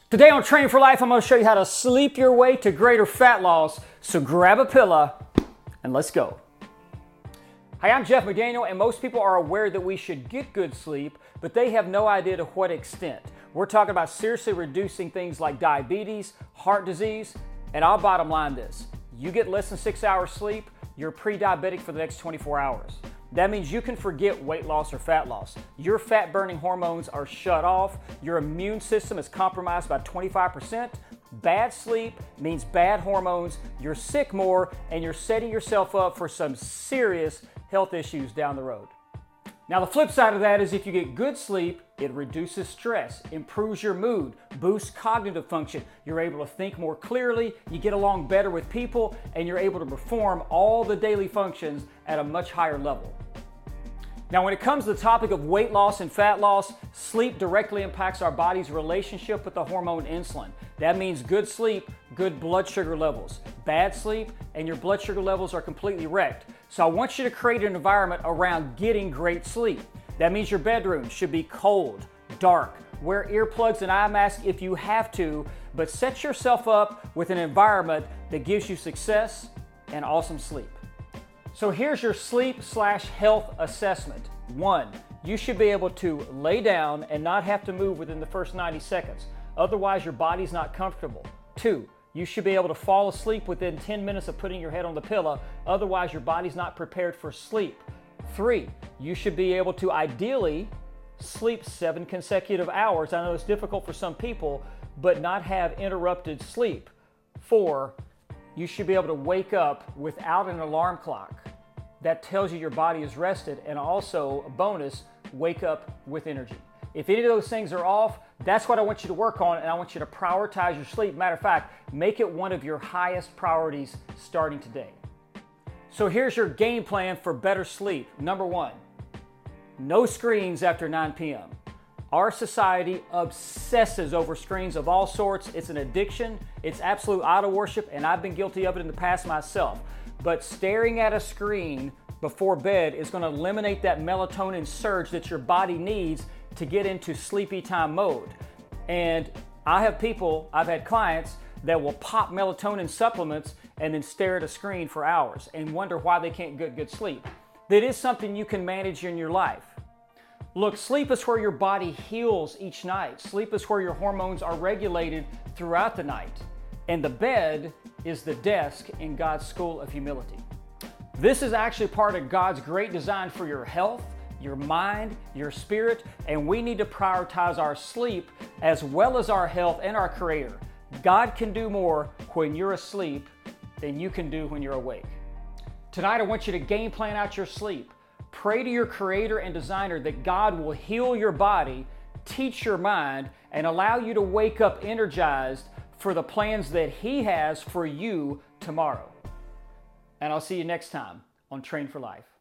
Today on Train for Life, I'm going to show you how to sleep your way to greater fat loss. So grab a pillow and let's go. Hi, I'm Jeff McDaniel, and most people are aware that we should get good sleep, but they have no idea to what extent. We're talking about seriously reducing things like diabetes, heart disease, and I'll bottom line this. You get less than 6 hours sleep, you're pre-diabetic for the next 24 hours. That means you can forget weight loss or fat loss. Your fat-burning hormones are shut off. Your immune system is compromised by 25%. Bad sleep means bad hormones. You're sick more, and you're setting yourself up for some serious health issues down the road. Now, the flip side of that is if you get good sleep, it reduces stress, improves your mood, boosts cognitive function. You're able to think more clearly, you get along better with people, and you're able to perform all the daily functions at a much higher level. Now, when it comes to the topic of weight loss and fat loss, sleep directly impacts our body's relationship with the hormone insulin. That means good sleep, good blood sugar levels. Bad sleep, and your blood sugar levels are completely wrecked. So I want you to create an environment around getting great sleep. That means your bedroom should be cold, dark. Wear earplugs and eye masks if you have to, but set yourself up with an environment that gives you success and awesome sleep. So here's your sleep/health assessment. 1, you should be able to lay down and not have to move within the first 90 seconds. Otherwise, your body's not comfortable. 2, you should be able to fall asleep within 10 minutes of putting your head on the pillow. Otherwise, your body's not prepared for sleep. 3, you should be able to ideally sleep 7 consecutive hours. I know it's difficult for some people, but not have interrupted sleep. 4, you should be able to wake up without an alarm clock. That tells you your body is rested, and also, a bonus, wake up with energy. If any of those things are off, that's what I want you to work on, and I want you to prioritize your sleep. Matter of fact, make it one of your highest priorities starting today. So here's your game plan for better sleep. Number 1, no screens after 9 p.m. Our society obsesses over screens of all sorts. It's an addiction. It's absolute idol worship, and I've been guilty of it in the past myself. But staring at a screen before bed is going to eliminate that melatonin surge that your body needs to get into sleepy time mode. And I've had clients that will pop melatonin supplements and then stare at a screen for hours and wonder why they can't get good sleep. That is something you can manage in your life. Look, sleep is where your body heals each night. Sleep is where your hormones are regulated throughout the night. And the bed is the desk in God's school of humility. This is actually part of God's great design for your health, your mind, your spirit, and we need to prioritize our sleep as well as our health and our Creator. God can do more when you're asleep than you can do when you're awake. Tonight, I want you to game plan out your sleep. Pray to your Creator and Designer that God will heal your body, teach your mind, and allow you to wake up energized for the plans that He has for you tomorrow. And I'll see you next time on Train for Life.